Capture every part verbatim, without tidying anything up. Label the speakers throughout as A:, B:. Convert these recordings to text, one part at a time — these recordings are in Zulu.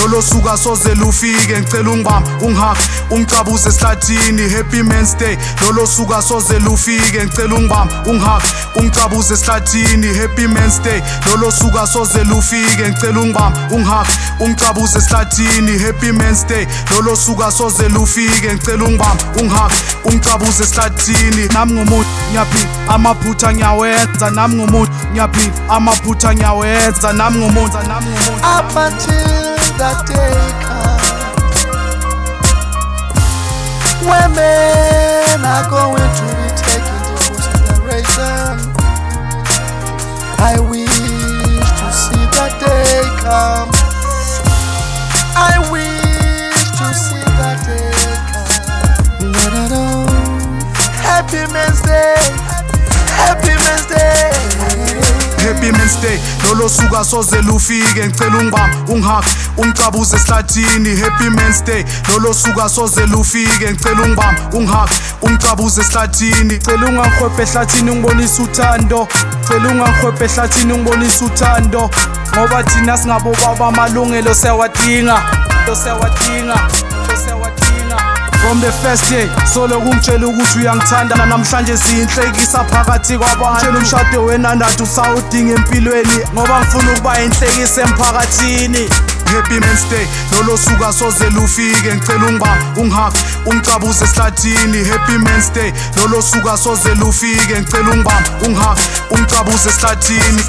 A: lolo suka soze lufike ngicela ungibamba ungihaka ungicabuze esihlathini happy men's day lolo suka soze lufike ngicela ungibamba ungihaka ungicabuze esihlathini happy men's day lolo suka soze lufike ngicela ungibamba ungihaka ungicabuze esihlathini happy men's day lolo suka soze lufike ngicela ungibamba ungihaka ungicabuze esihlathini nami ngumuntu ngiyaphila amaphutha ngiyawenza nami ngumuntu ngiyaphila amaphutha ngiyawenza nami ngumuntu nami ngumuntu
B: up until that day comes when men are going to be taken into consideration. I wish to see that day come. I wish to see that day come. Da-da-da. Happy Men's Day, Happy Men's Day,
A: Happy Men's Day lolo suka soze lufike ngicela ungibamba ungihaka ungicabuze esihlathini happy men's day lolo suka soze lufike ngicela ungibamba ungihaka ungicabuze esihlathini
C: ngicela ungangihwebhe ehlathini ngibonisa uthando ngicela ungangihwebhe ehlathini ngibonisa uthando ngoba thina singabo baba amalungelo sewadinga lo sewadinga lo sewadinga from the first day solo kungitshela ukuthi uyangithanda namhlanje siyinhlekisa phakathi kwabantu ngitshela umshado wenandathu sawudinga empilweni ngoba ngifuna ukuba inhlekisa emphakathini.
A: Happy Men's Day lolo suka soze lufike ngicela ungibamba ungihaka ungicabuze esihlathini happy men's day lolo suka soze lufike ngicela ungibamba ungihaka ungicabuze esihlathini.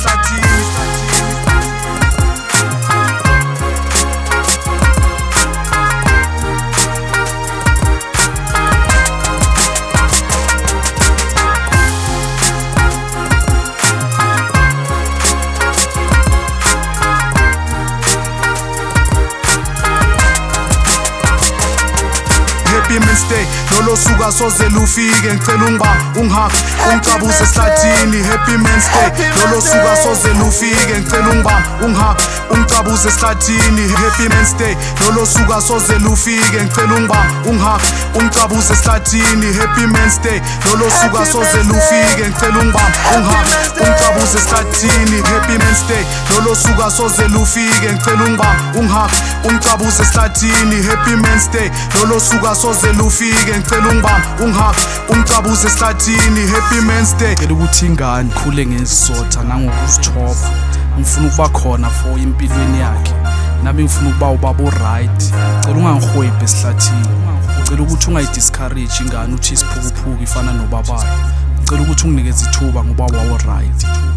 A: Happy Men's Day lolo suka soze lufike ngicela ungibamba ungihaka ungicabuze esihlathini happy men's day lolo suka soze lufike ngicela ungibamba ungihaka ungicabuze esihlathini happy men's day lolo suka soze lufike ngicela ungibamba ungihaka ungicabuze esihlathini happy men's day lolo suka soze lufike ngicela ungibamba ungihaka ungicabuze esihlathini happy men's day lolo suka soze lufike ngicela ungibamba ungihaka ungicabuze esihlathini happy men's day lolo suka soze lufike ngicela ungibamba ungihaka ungicabuze esihlathini happy men's day.
C: Ngicela ukuthi ingane ikhule ngesizotha nangokuzithoba ngifuna ukuba khona for impilweni yakhe nami ngifuna ukuba ubaba oright ngicela ungangihwebhe esihlathini ngicela ukuthi ungayidiscourage ingane uthi isiphukuphuku ifana nobabayo ngicela ukuthi unginikeze ithuba ngoba wawo right.